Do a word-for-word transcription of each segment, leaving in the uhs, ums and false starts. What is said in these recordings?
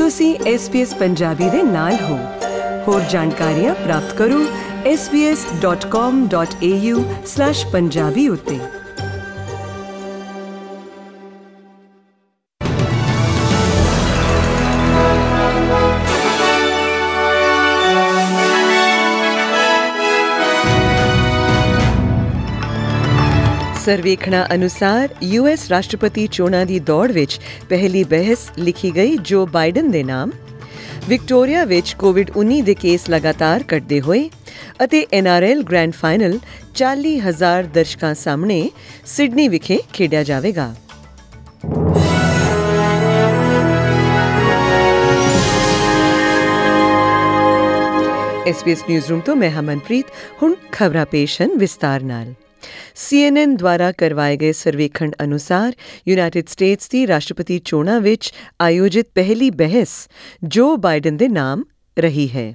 ਤੁਸੀਂ S B S Punjabi ਦੇ ਨਾਲ ਹੋ। ਹੋਰ ਜਾਣਕਾਰੀਆਂ ਪ੍ਰਾਪਤ ਕਰੋ S B S dot com dot A U slash Punjabi ਉੱਤੇ। ਸਰਵੇਖਣਾਂ ਅਨੁਸਾਰ ਯੂ ਐਸ ਰਾਸ਼ਟਰਪਤੀ ਚੋਣਾਂ ਦੀ ਦੌੜ ਵਿੱਚ ਪਹਿਲੀ ਬਹਿਸ ਲਿਖੀ ਗਈ ਜੋ ਬਾਈਡਨ ਦੇ ਨਾਮ। ਵਿਕਟੋਰੀਆ ਵਿੱਚ ਕੋਵਿਡ ਉੱਨੀ ਦੇ ਕੇਸ ਲਗਾਤਾਰ ਘਟਦੇ ਹੋਏ ਅਤੇ N R L grand final ਚਾਲੀ ਹਜ਼ਾਰ ਦਰਸ਼ਕਾਂ ਸਾਹਮਣੇ ਸਿਡਨੀ ਵਿਖੇ ਖੇਡਿਆ ਜਾਵੇਗਾ। S B S newsroom ਤੋਂ ਮੈਂ ਹਮਨਪ੍ਰੀਤ। ਹੁਣ ਖਬਰਾਂ ਪੇਸ਼ ਹਨ ਵਿਸਤਾਰ ਨਾਲ। ਸੀ ਐਨ ਐਨ ਦੁਆਰਾ ਕਰਵਾਏ ਗਏ ਸਰਵੇਖਣ ਅਨੁਸਾਰ ਯੂਨਾਈਟਿਡ ਸਟੇਟਸ ਦੀ ਰਾਸ਼ਟਰਪਤੀ ਚੋਣਾਂ ਵਿੱਚ ਆਯੋਜਿਤ ਪਹਿਲੀ ਬਹਿਸ ਜੋ ਬਾਈਡਨ ਦੇ ਨਾਮ ਰਹੀ ਹੈ।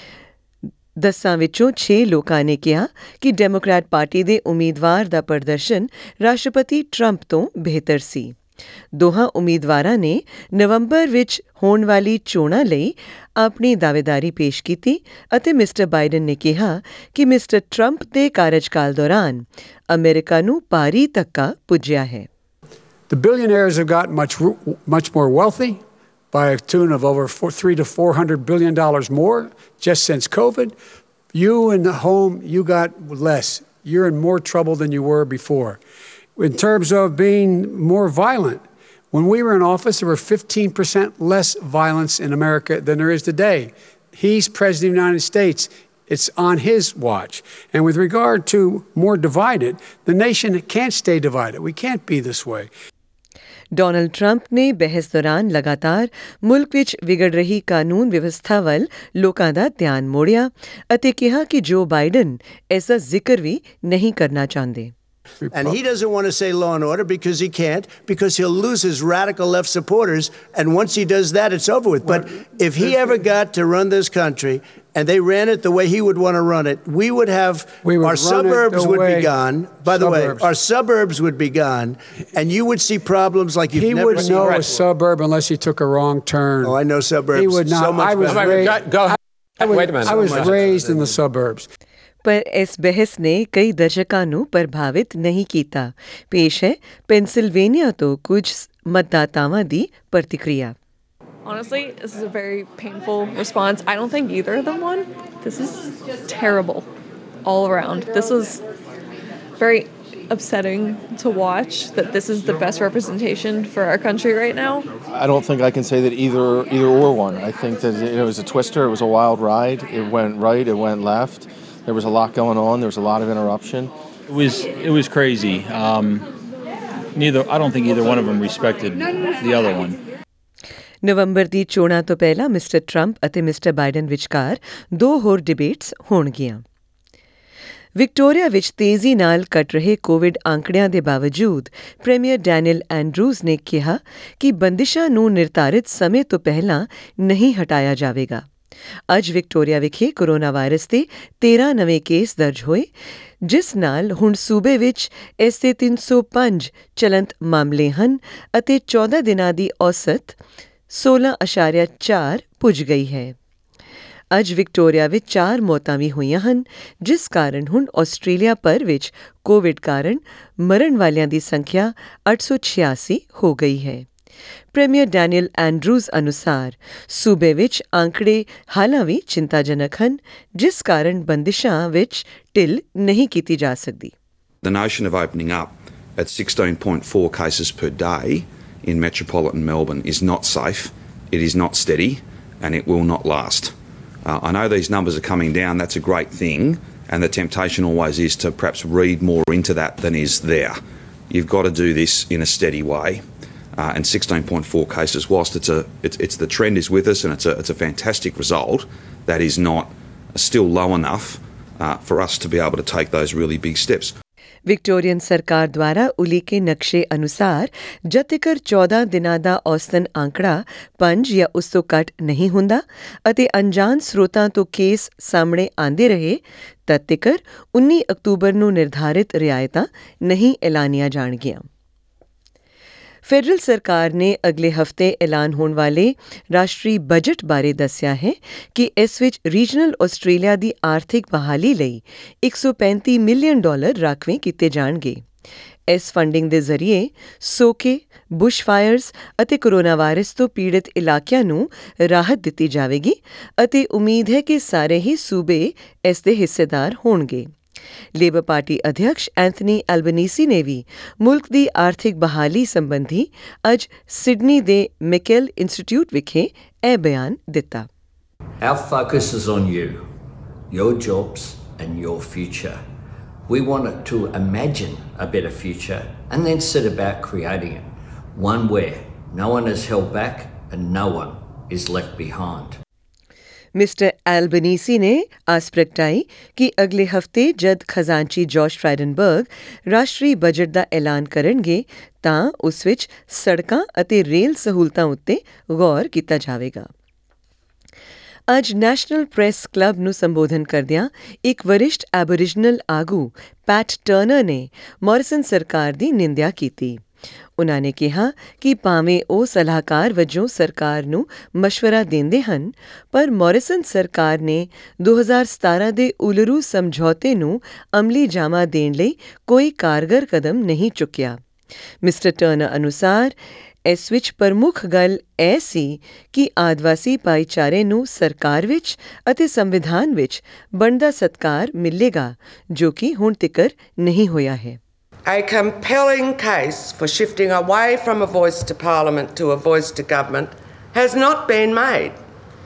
ਦਸਾਂ ਵਿੱਚੋਂ ਛੇ ਲੋਕਾਂ ਨੇ ਕਿਹਾ ਕਿ ਡੈਮੋਕਰੈਟ ਪਾਰਟੀ ਦੇ ਉਮੀਦਵਾਰ ਦਾ ਪ੍ਰਦਰਸ਼ਨ ਰਾਸ਼ਟਰਪਤੀ ਟਰੰਪ ਤੋਂ ਬਿਹਤਰ ਸੀ। ਦੋਹਾਂ ਉਮੀਦਵਾਰਾਂ ਨੇ ਨਵੰਬਰ ਵਿੱਚ ਹੋਣ ਵਾਲੀ ਚੋਣਾਂ ਲਈ ਆਪਣੀ ਦਾਅਵੇਦਾਰੀ ਪੇਸ਼ ਕੀਤੀ ਅਤੇ ਮਿਸਟਰ ਬਾਈਡਨ ਨੇ ਕਿਹਾ ਕਿ ਮਿਸਟਰ ਟਰੰਪ ਦੇ ਕਾਰਜਕਾਲ ਦੌਰਾਨ ਅਮਰੀਕਾ ਨੂੰ ਭਾਰੀ ਧੱਕਾ ਪੁੱਜਿਆ ਹੈ। The billionaires have got much much more wealthy by a tune of over four, three to four hundred billion dollars more just since COVID. You in the home, you got less. You're in more trouble than you were before. In terms of being more violent, when we were in office, there were fifteen percent less violence in America than there is today. He's President of the United States. It's on his watch. And with regard to more divided, the nation can't stay divided. We can't be this way. Donald Trump ਨੇ ਬਹਿਸ ਦੌਰਾਨ ਲਗਾਤਾਰ ਮੁਲਕ ਵਿੱਚ ਵਿਗੜ ਰਹੀ ਕਾਨੂੰਨ ਵਿਵਸਥਾ ਵੱਲ ਲੋਕਾਂ ਦਾ ਧਿਆਨ ਮੋੜਿਆ ਅਤੇ ਕਿਹਾ ਕਿ ਜੋ ਬਾਈਡਨ ਇਸ ਦਾ ਜ਼ਿਕਰ ਵੀ ਨਹੀਂ ਕਰਨਾ ਚਾਹੁੰਦੇ। And he doesn't want to say law and order because he can't, because he'll lose his radical left supporters. And once he does that, it's over with. But if he ever got to run this country and they ran it the way he would want to run it, we would have, we would our suburbs would be gone. By the suburbs. way, our suburbs would be gone. And you would see problems like you've he never seen. He seen. would know a suburb unless he took a wrong turn. Oh, I know suburbs. He would not. So much I was better. raised, Go, I, I was, wait a minute. I was raised in the suburbs. ਪਰ ਇਸ ਬਹਿਸ ਨੇ ਕਈ ਦਰਸ਼ਕਾਂ ਨੂੰ ਪ੍ਰਭਾਵਿਤ ਨਹੀਂ ਕੀਤਾ। ਪੇਸ਼ ਹੈ ਪੈਨਸਿਲਵੇਨੀਆ ਤੋਂ ਕੁਝ ਮਤਦਾਤਾਵਾਂ ਦੀ ਪ੍ਰਤੀਕਿਰਿਆ। Honestly, this is a very painful response. I don't think either of them won. This is terrible all around. This was very upsetting to watch that this is the best representation for our country right now. I don't think I can say that either either or won. I think that it was a twister. It was a wild ride. It went right. It went left. There was a lot going on. There was a lot of interruption. It was it was crazy. Um, neither I don't think either one of them respected the other one. ਨਵੰਬਰ ਦੀ ਚੋਣਾਂ ਤੋਂ ਪਹਿਲਾਂ mister Trump ਅਤੇ mister Biden ਵਿਚਕਾਰ ਦੋ ਹੋਰ debates ਹੋਣਗੀਆਂ। Victoria ਵਿੱਚ ਤੇਜ਼ੀ ਨਾਲ ਘਟ ਰਹੇ ਕੋਵਿਡ ਆંકੜਿਆਂ ਦੇ ਬਾਵਜੂਦ ਪ੍ਰੀਮੀਅਰ ਡੈਨੀਅਲ ਐਂਡਰੂਜ਼ ਨੇ ਕਿਹਾ ਕਿ ਬੰਦਿਸ਼ਾਂ ਨੂੰ ਨਿਰਧਾਰਿਤ ਸਮੇਂ ਤੋਂ ਪਹਿਲਾਂ ਨਹੀਂ ਹਟਾਇਆ ਜਾਵੇਗਾ। ਅੱਜ ਵਿਕਟੋਰੀਆ ਵਿਖੇ ਕੋਰੋਨਾ ਵਾਇਰਸ ਦੇ ਤੇਰਾਂ ਨਵੇਂ ਕੇਸ ਦਰਜ ਹੋਏ, ਜਿਸ ਨਾਲ ਹੁਣ ਸੂਬੇ ਵਿੱਚ ਇਸ ਦੇ ਤਿੰਨ ਸੌ ਪੰਜ ਚਲੰਤ ਮਾਮਲੇ ਹਨ ਅਤੇ ਚੌਦਾਂ ਦਿਨਾਂ ਦੀ ਔਸਤ ਸੋਲਾਂ ਅਸ਼ਾਰੀਆ ਚਾਰ ਪੁੱਜ ਗਈ ਹੈ। ਅੱਜ ਵਿਕਟੋਰੀਆ ਵਿੱਚ ਚਾਰ ਮੌਤਾਂ ਵੀ ਹੋਈਆਂ ਹਨ, ਜਿਸ ਕਾਰਨ ਹੁਣ ਆਸਟ੍ਰੇਲੀਆ ਭਰ ਵਿੱਚ ਕੋਵਿਡ ਕਾਰਨ ਮਰਨ ਵਾਲਿਆਂ ਦੀ ਸੰਖਿਆ ਅੱਠ ਸੌ ਛਿਆਸੀ ਹੋ ਗਈ ਹੈ। ਪ੍ਰੀਮੀਅਰ ਡੈਨੀਅਲ ਐਂਡਰੂਜ਼ ਅਨੁਸਾਰ ਸੂਬੇ ਵਿੱਚ ਆંકੜੇ ਹਾਲਾਂ ਵੀ ਚਿੰਤਾਜਨਕ ਹਨ, ਜਿਸ ਕਾਰਨ ਬੰਦਿਸ਼ਾਂ ਵਿੱਚ ਢਿੱਲ ਨਹੀਂ ਕੀਤੀ ਜਾ ਸਕਦੀ। The notion of opening up at sixteen point four cases per day in metropolitan Melbourne is not safe, it is not steady, and it will not last. Uh, I know these numbers are coming down, that's a great thing, and the temptation always is to perhaps read more into that than is there. You've got to do this in a steady way. Uh, and sixteen point four cases, whilst it's a, it's, it's the trend is with us and it's a, it's a fantastic result, that is not still low enough uh, for us to be able to take those really big steps. Victorian ਸਰਕਾਰ ਦੁਆਰਾ ਉਲੀਕੇ ਨਕਸ਼ੇ ਅਨੁਸਾਰ ਜਦ ਤੱਕ ਚੌਦਾਂ ਦਿਨਾਂ ਦਾ ਔਸਤਨ ਆંકੜਾ ਪੰਜ ਜਾਂ ਉਸ ਤੋਂ ਘੱਟ ਨਹੀਂ ਹੁੰਦਾ ਅਤੇ ਅਣਜਾਣ ਸਰੋਤਾਂ ਤੋਂ ਕੇਸ ਸਾਹਮਣੇ ਆਉਂਦੇ ਰਹੇ, ਤਦ ਤੱਕ ਉੱਨੀ ਅਕਤੂਬਰ ਨੂੰ ਨਿਰਧਾਰਿਤ ਰਿਆਇਤਾਂ ਨਹੀਂ ਐਲਾਨੀਆਂ ਜਾਣਗੀਆਂ। ਫੈਡਰਲ ਸਰਕਾਰ ਨੇ ਅਗਲੇ ਹਫ਼ਤੇ ਐਲਾਨ ਹੋਣ ਵਾਲੇ ਰਾਸ਼ਟਰੀ ਬਜਟ ਬਾਰੇ ਦੱਸਿਆ ਹੈ ਕਿ ਇਸ ਵਿੱਚ ਰੀਜਨਲ ਆਸਟ੍ਰੇਲੀਆ ਦੀ ਆਰਥਿਕ ਬਹਾਲੀ ਲਈ ਇੱਕ ਸੌ ਪੈਂਤੀ ਮਿਲੀਅਨ ਡਾਲਰ ਰਾਖਵੇਂ ਕੀਤੇ ਜਾਣਗੇ। ਇਸ ਫੰਡਿੰਗ ਦੇ ਜ਼ਰੀਏ ਸੋਕੇ, ਬੁਸ਼ਫਾਇਰਸ ਅਤੇ ਕੋਰੋਨਾ ਵਾਇਰਸ ਤੋਂ ਪੀੜਤ ਇਲਾਕਿਆਂ ਨੂੰ ਰਾਹਤ ਦਿੱਤੀ ਜਾਵੇਗੀ ਅਤੇ ਉਮੀਦ ਹੈ ਕਿ ਸਾਰੇ ਹੀ ਸੂਬੇ ਇਸ ਦੇ ਹਿੱਸੇਦਾਰ ਹੋਣਗੇ। ਲੇਬਰ ਪਾਰਟੀ ਅਧਿਕਸ਼ ਐਂਥਨੀ ਐਲਬਨੀਸੀ ਨੇ ਵੀ ਮੁਲਕ ਦੀ ਆਰਥਿਕ ਬਹਾਲੀ ਸੰਬੰਧੀ ਅੱਜ ਸਿਡਨੀ ਦੇ ਮਿਕੇਲ ਇੰਸਟੀਚਿਊਟ ਵਿਖੇ ਇਹ ਬਿਆਨ ਦਿੱਤਾ। Our focus is on you, your jobs and your future. We want to imagine a better future and then set about creating it, one where no one is held back and no one is left behind. Mister Albanese ਨੇ ਆਸ ਪ੍ਰਗਟਾਈ ਕਿ ਅਗਲੇ ਹਫ਼ਤੇ ਜਦ ਖਜ਼ਾਨਚੀ ਜੋਸ਼ ਫਰਾਈਡਨਬਰਗ ਰਾਸ਼ਟਰੀ budget ਦਾ ਐਲਾਨ ਕਰਨਗੇ ਤਾਂ ਉਸ ਵਿੱਚ ਸੜਕਾਂ ਅਤੇ ਰੇਲ ਸਹੂਲਤਾਂ ਉੱਤੇ ਗੌਰ ਕੀਤਾ ਜਾਵੇਗਾ। ਅੱਜ ਨੈਸ਼ਨਲ ਪ੍ਰੈਸ ਕਲੱਬ ਨੂੰ ਸੰਬੋਧਨ ਕਰਦਿਆਂ ਇੱਕ ਵਰਿਸ਼ਠ ਐਬੋਰੀਜਨਲ ਆਗੂ ਪੈਟ ਟਰਨਰ ਨੇ ਮੌਰਿਸਨ ਸਰਕਾਰ ਦੀ ਨਿੰਦਿਆ ਕੀਤੀ। ਉਨ੍ਹਾਂ ਨੇ ਕਿਹਾ ਕਿ ਭਾਵੇਂ ਉਹ ਸਲਾਹਕਾਰ ਵਜੋਂ ਸਰਕਾਰ ਨੂੰ ਮਸ਼ਵਰਾ ਦਿੰਦੇ ਹਨ, ਪਰ ਮੌਰਿਸਨ ਸਰਕਾਰ ਨੇ ਦੋ ਹਜ਼ਾਰ ਸਤਾਰਾਂ ਦੇ ਉਲਰੂ ਸਮਝੌਤੇ ਨੂੰ ਅਮਲੀ ਜਾਮਾ ਦੇਣ ਲਈ ਕੋਈ ਕਾਰਗਰ ਕਦਮ ਨਹੀਂ ਚੁੱਕਿਆ। ਮਿਸਟਰ ਟਰਨਰ ਅਨੁਸਾਰ ਇਸ ਵਿੱਚ ਪ੍ਰਮੁੱਖ ਗੱਲ ਇਹ ਸੀ ਕਿ ਆਦਿਵਾਸੀ ਭਾਈਚਾਰੇ ਨੂੰ ਸਰਕਾਰ ਵਿੱਚ ਅਤੇ ਸੰਵਿਧਾਨ ਵਿੱਚ ਬਣਦਾ ਸਤਿਕਾਰ ਮਿਲੇਗਾ, ਜੋ ਕਿ ਹੁਣ ਤੀਕਰ ਨਹੀਂ ਹੋਇਆ ਹੈ। A compelling case for shifting away from a voice to Parliament to a voice to government has not been made.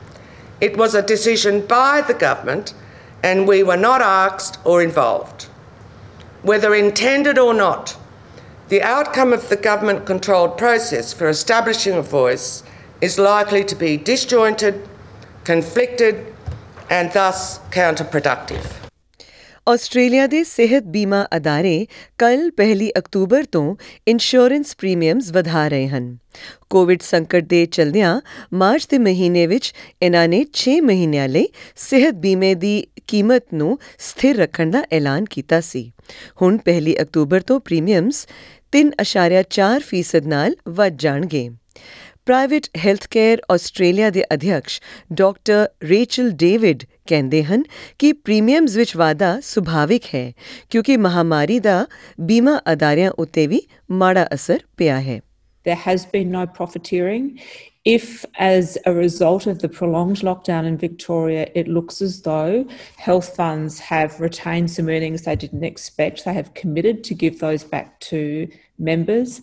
It was a decision by the government and we were not asked or involved. Whether intended or not, the outcome of the government-controlled process for establishing a voice is likely to be disjointed, conflicted and thus counterproductive. Australia ਦੇ ਸਿਹਤ ਬੀਮਾ ਅਦਾਰੇ ਕੱਲ੍ਹ ਪਹਿਲੀ October ਤੋਂ insurance premiums ਵਧਾ ਰਹੇ ਹਨ। ਕੋਵਿਡ ਸੰਕਟ ਦੇ ਚਲਦਿਆਂ ਮਾਰਚ ਦੇ ਮਹੀਨੇ ਵਿੱਚ ਇਹਨਾਂ ਨੇ ਛੇ ਮਹੀਨਿਆਂ ਲਈ ਸਿਹਤ ਬੀਮੇ ਦੀ ਕੀਮਤ ਨੂੰ ਸਥਿਰ ਰੱਖਣ ਦਾ ਐਲਾਨ ਕੀਤਾ ਸੀ। ਹੁਣ ਪਹਿਲੀ ਅਕਤੂਬਰ ਤੋਂ ਪ੍ਰੀਮੀਅਮਸ ਤਿੰਨ ਅਸ਼ਾਰੀਆ ਚਾਰ ਫੀਸਦ ਨਾਲ ਵੱਧ ਜਾਣਗੇ। ਪ੍ਰਾਈਵੇਟ ਹੈਲਥ ਕੇਅਰ ਆਸਟ੍ਰੇਲੀਆ ਦੇ ਅਧਿਕਸ਼ ਡਾਕਟਰ ਰੇਚਲ ਡੇਵਿਡ ਕਹਿੰਦੇ ਹਨ ਕਿ ਪ੍ਰੀਮੀਅਮਸ ਵਿੱਚ ਵਾਧਾ ਸੁਭਾਵਿਕ ਹੈ, ਕਿਉਂਕਿ ਮਹਾਮਾਰੀ ਦਾ ਬੀਮਾ ਅਦਾਰਿਆਂ ਉੱਤੇ ਵੀ ਮਾੜਾ ਅਸਰ ਪਿਆ ਹੈ। There has been no profiteering. If, as a result of the prolonged lockdown in Victoria, it looks as though health funds have retained some earnings they didn't expect, they have committed to give those back to members.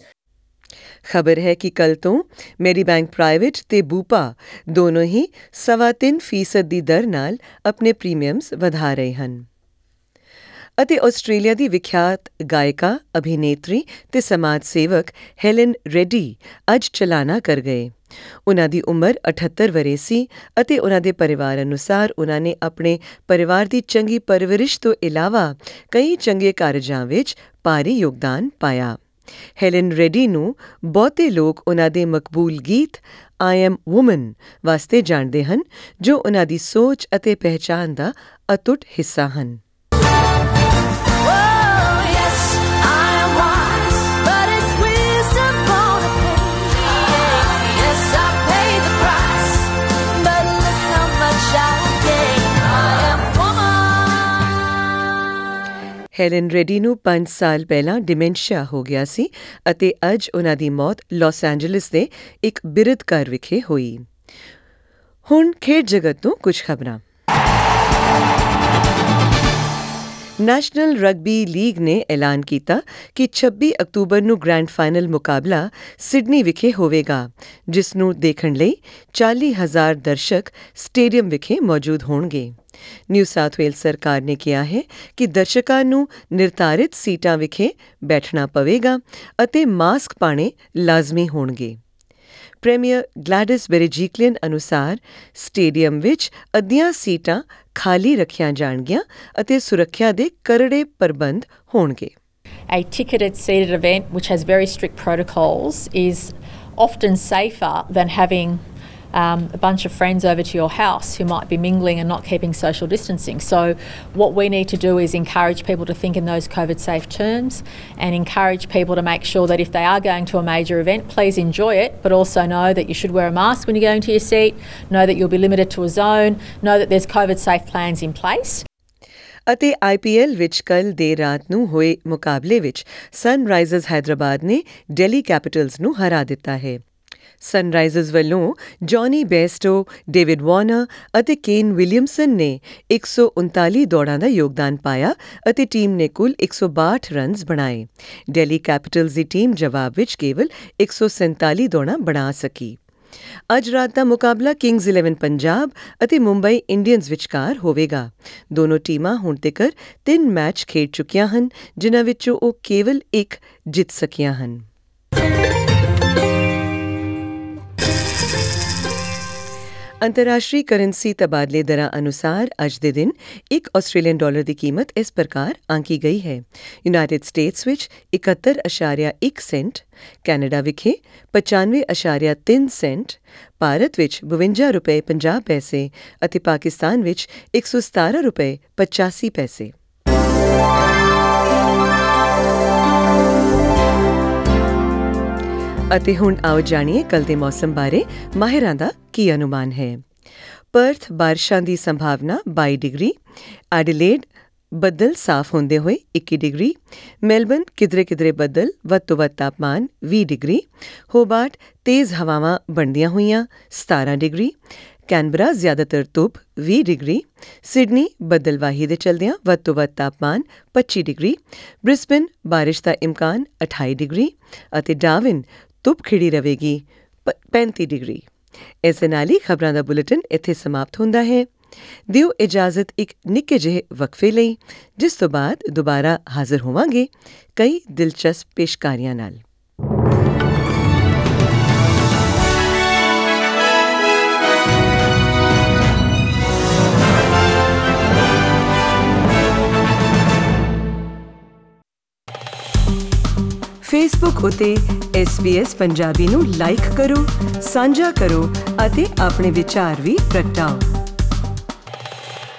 ਖਬਰ ਹੈ ਕਿ ਕੱਲ੍ਹ ਤੋਂ Medibank private ਤੇ ਬੂਪਾ ਦੋਨੋਂ ਹੀ ਸਵਾ ਤਿੰਨ ਫੀਸਦ ਦੀ ਦਰ ਨਾਲ ਆਪਣੇ ਪ੍ਰੀਮੀਅਮਸ ਵਧਾ ਰਹੇ ਹਨ। ਅਤੇ ਆਸਟ੍ਰੇਲੀਆ ਦੀ ਵਿਖਿਆਤ ਗਾਇਕਾ, ਅਭਿਨੇਤਰੀ ਤੇ ਸਮਾਜ ਸੇਵਕ ਹੈਲਨ ਰੈਡੀ ਅੱਜ ਚਲਾਣਾ ਕਰ ਗਏ। ਉਨ੍ਹਾਂ ਦੀ ਉਮਰ ਅਠੱਤਰ ਵਰ੍ਹੇ ਸੀ ਅਤੇ ਉਨ੍ਹਾਂ ਦੇ ਪਰਿਵਾਰ ਅਨੁਸਾਰ ਉਨ੍ਹਾਂ ਨੇ ਆਪਣੇ ਪਰਿਵਾਰ ਦੀ ਚੰਗੀ ਪਰਵਰਿਸ਼ ਤੋਂ ਇਲਾਵਾ ਕਈ ਚੰਗੇ ਕਾਰਜਾਂ ਵਿੱਚ ਭਾਰੀ ਯੋਗਦਾਨ ਪਾਇਆ। ਹੈਲਨ ਰੈਡੀ ਨੂੰ ਬਹੁਤੇ ਲੋਕ ਉਨ੍ਹਾਂ ਦੇ ਮਕਬੂਲ ਗੀਤ ਆਈ ਐਮ ਵੂਮਨ ਵਾਸਤੇ ਜਾਣਦੇ ਹਨ, ਜੋ ਉਨ੍ਹਾਂ ਦੀ ਸੋਚ ਅਤੇ ਪਹਿਚਾਣ ਦਾ ਅਟੁੱਟ ਹਿੱਸਾ ਹਨ। ਹੈਲਨ ਰੈਡੀ ਨੂੰ ਪੰਜ ਸਾਲ ਪਹਿਲਾਂ ਡਿਮੈਂਸ਼ੀਆ ਹੋ ਗਿਆ ਸੀ ਅਤੇ ਅੱਜ ਉਨ੍ਹਾਂ ਦੀ ਮੌਤ ਲਾਸ ਐਂਜਲਸ ਦੇ ਇੱਕ ਬਿਰਧ ਘਰ ਵਿਖੇ ਹੋਈ। ਹੁਣ ਖੇਡ ਜਗਤ ਤੋਂ ਕੁਝ ਖਬਰਾਂ। ਨੈਸ਼ਨਲ ਰਗਬੀ ਲੀਗ ਨੇ ਐਲਾਨ ਕੀਤਾ ਕਿ ਛੱਬੀ ਅਕਤੂਬਰ ਨੂੰ ਗ੍ਰੈਂਡ ਫਾਈਨਲ ਮੁਕਾਬਲਾ ਸਿਡਨੀ ਵਿਖੇ ਹੋਵੇਗਾ, ਜਿਸ ਨੂੰ ਦੇਖਣ ਲਈ ਚਾਲੀ ਹਜ਼ਾਰ ਦਰਸ਼ਕ ਸਟੇਡੀਅਮ ਵਿਖੇ ਮੌਜੂਦ ਹੋਣਗੇ। ਨਿਊ ਸਾਊਥ ਵੇਲਜ਼ ਸਰਕਾਰ ਨੇ ਕਿਹਾ ਹੈ ਕਿ ਦਰਸ਼ਕਾਂ ਨੂੰ ਨਿਰਧਾਰਿਤ ਸੀਟਾਂ ਵਿਖੇ ਬੈਠਣਾ ਪਵੇਗਾ ਅਤੇ ਮਾਸਕ ਪਾਣੇ ਲਾਜ਼ਮੀ ਹੋਣਗੇ। ਪ੍ਰੀਮੀਅਰ ਗਲੈਡਿਸ ਬੈਰਜਿਕਲੀਅਨ ਅਨੁਸਾਰ ਸਟੇਡੀਅਮ ਵਿੱਚ ਅੱਧੀਆਂ ਸੀਟਾਂ ਖਾਲੀ ਰੱਖੀਆਂ ਜਾਣਗੀਆਂ ਅਤੇ ਸੁਰੱਖਿਆ ਦੇ ਕਰੜੇ ਪ੍ਰਬੰਧ ਹੋਣਗੇ। A ticketed seated event which has very strict protocols is often safer than having um, a bunch of friends over to your house who might be mingling and not keeping social distancing. So what we need to do is encourage people to think in those COVID safe terms and encourage people to make sure that if they are going to a major event, please enjoy it, but also know that you should wear a mask when you're going to your seat, know that you'll be limited to a zone, know that there's COVID safe plans in place. ਅਤੇ ਆਈ P L ਵਿੱਚ ਕੱਲ੍ਹ ਦੇਰ ਰਾਤ ਨੂੰ ਹੋਏ ਮੁਕਾਬਲੇ ਵਿੱਚ Sunrisers Hyderabad ਨੇ ਦਿੱਲੀ ਕੈਪੀਟਲਸ ਨੂੰ ਹਰਾ ਦਿੱਤਾ ਹੈ। ਸਨਰਾਈਜ਼ਰਸ ਵੱਲੋਂ ਜੌਨੀ ਬੇਸਟੋ, ਡੇਵਿਡ ਵਾਰਨਰ ਅਤੇ ਕੇਨ ਵਿਲੀਅਮਸਨ ਨੇ ਇੱਕ ਸੌ ਉਨਤਾਲੀ ਦੌੜਾਂ ਦਾ ਯੋਗਦਾਨ ਪਾਇਆ ਅਤੇ ਟੀਮ ਨੇ ਕੁੱਲ ਇੱਕ ਸੌ ਬਾਹਠ ਰਨਜ਼ ਬਣਾਏ। ਦਿੱਲੀ ਕੈਪੀਟਲਸ ਦੀ ਟੀਮ ਜਵਾਬ ਵਿੱਚ ਕੇਵਲ ਇੱਕ ਸੌ ਸੰਤਾਲੀ ਦੌੜਾਂ ਬਣਾ ਸਕੀ। ਅੱਜ ਰਾਤ ਦਾ ਮੁਕਾਬਲਾ ਕਿੰਗਜ਼ ਇਲੈਵਨ ਪੰਜਾਬ ਅਤੇ ਮੁੰਬਈ ਇੰਡੀਅਨਜ਼ ਵਿਚਕਾਰ ਹੋਵੇਗਾ। ਦੋਨੋਂ ਟੀਮਾਂ ਹੁਣ ਤੱਕ ਤਿੰਨ ਮੈਚ ਖੇਡ ਚੁੱਕੀਆਂ ਹਨ, ਜਿਨ੍ਹਾਂ ਵਿੱਚੋਂ ਉਹ ਕੇਵਲ ਇੱਕ ਜਿੱਤ ਸਕੀਆਂ ਹਨ। ਅੰਤਰਰਾਸ਼ਟਰੀ ਕਰੰਸੀ ਤਬਾਦਲੇ ਦਰਾਂ ਅਨੁਸਾਰ ਅੱਜ ਦੇ ਦਿਨ ਇੱਕ ਆਸਟ੍ਰੇਲੀਅਨ ਡਾਲਰ ਦੀ ਕੀਮਤ ਇਸ ਪ੍ਰਕਾਰ ਆਂਕੀ ਗਈ ਹੈ। ਯੂਨਾਈਟਿਡ ਸਟੇਟਸ ਵਿੱਚ ਇਕਹੱਤਰ ਅਸ਼ਾਰੀਆ ਇੱਕ ਸੈਂਟ, ਕੈਨੇਡਾ ਵਿਖੇ ਪਚਾਨਵੇਂ ਅਸ਼ਾਰੀਆ ਤਿੰਨ ਸੈਂਟ, ਭਾਰਤ ਵਿੱਚ ਬਵੰਜਾ ਰੁਪਏ ਪੰਜਾਹ ਪੈਸੇ ਅਤੇ ਪਾਕਿਸਤਾਨ ਵਿੱਚ ਇੱਕ ਸੌ ਸਤਾਰਾਂ ਰੁਪਏ ਪਚਾਸੀ ਪੈਸੇ। ਅਤੇ ਹੁਣ ਆਓ ਜਾਣੀਏ ਕੱਲ੍ਹ ਦੇ ਮੌਸਮ ਬਾਰੇ ਮਾਹਿਰਾਂ ਦਾ ਕੀ ਅਨੁਮਾਨ ਹੈ। ਪਰਥ ਬਾਰਿਸ਼ਾਂ ਦੀ ਸੰਭਾਵਨਾ ਬਾਈ ਡਿਗਰੀ, ਐਡੀਲੇਡ ਬੱਦਲ ਸਾਫ਼ ਹੁੰਦੇ ਹੋਏ ਇੱਕੀ ਡਿਗਰੀ, ਮੈਲਬਨ ਕਿਧਰੇ ਕਿਧਰੇ ਬੱਦਲ ਵੱਧ ਤੋਂ ਵੱਧ ਤਾਪਮਾਨ ਵੀਹ ਡਿਗਰੀ, ਹੋਬਾਰਟ ਤੇਜ਼ ਹਵਾਵਾਂ ਬਣਦੀਆਂ ਹੋਈਆਂ ਸਤਾਰਾਂ ਡਿਗਰੀ, ਕੈਨਬਰਾ ਜ਼ਿਆਦਾਤਰ ਧੁੱਪ ਵੀਹ ਡਿਗਰੀ, ਸਿਡਨੀ ਬੱਦਲਵਾਹੀ ਦੇ ਚਲਦਿਆਂ ਵੱਧ ਤੋਂ ਵੱਧ ਤਾਪਮਾਨ ਪੱਚੀ ਡਿਗਰੀ, ਬ੍ਰਿਸਬਨ ਬਾਰਿਸ਼ ਦਾ ਇਮਕਾਨ ਅਠਾਈ ਡਿਗਰੀ ਅਤੇ ਡਾਰਵਿਨ ਧੁੱਪ ਖਿੜੀ ਰਹੇਗੀ ਪੈਂਤੀ ਡਿਗਰੀ। ਇਸ ਦੇ ਨਾਲ ਹੀ ਖਬਰਾਂ ਦਾ ਬੁਲੇਟਿਨ ਇੱਥੇ ਸਮਾਪਤ ਹੁੰਦਾ ਹੈ। ਦਿਓ ਇਜਾਜ਼ਤ ਇੱਕ ਨਿੱਕੇ ਜਿਹੇ ਵਕਫੇ ਲਈ, ਜਿਸ ਤੋਂ ਬਾਅਦ ਦੁਬਾਰਾ ਹਾਜ਼ਰ ਹੋਵਾਂਗੇ ਕਈ ਦਿਲਚਸਪ ਪੇਸ਼ਕਾਰੀਆਂ ਨਾਲ। ਫੇਸਬੁੱਕ ਉਤੇ ਐਸ ਬੀ ਐਸ ਪੰਜਾਬੀ ਨੂੰ ਲਾਈਕ ਕਰੋ, ਸਾਂਝਾ ਕਰੋ ਅਤੇ ਆਪਣੇ ਵਿਚਾਰ ਵੀ ਪ੍ਰਗਟਾਓ।